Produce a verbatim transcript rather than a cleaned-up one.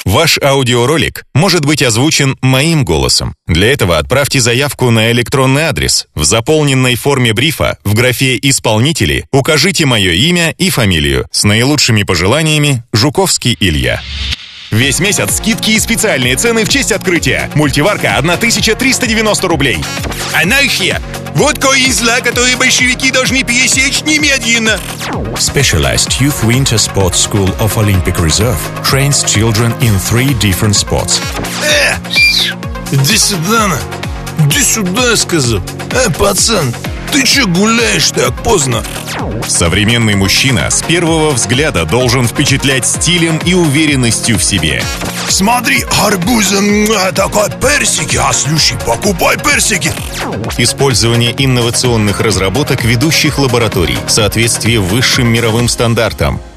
Ваш аудиоролик может быть озвучен моим голосом. Для этого отправьте заявку на электронный адрес. В заполненной форме брифа в графе «Исполнители» укажите мое имя и фамилию. С наилучшими пожеланиями, Жуковский Илья. Весь месяц скидки и специальные цены в честь открытия. Мультиварка тысяча триста девяносто рублей. Анархия! Вот кое из зла, которые большевики должны пересечь немедленно. Specialized Youth Winter Sports School of Olympic Reserve trains children in three different sports. Э, иди сюда, на. Иди сюда, я сказал. Э, пацан, ты че гуляешь так поздно? Современный мужчина с первого взгляда должен впечатлять стилем и уверенностью в себе. Смотри, арбузы, такой персики, а слушай, покупай персики. Использование инновационных разработок ведущих лабораторий, соответствие высшим мировым стандартам.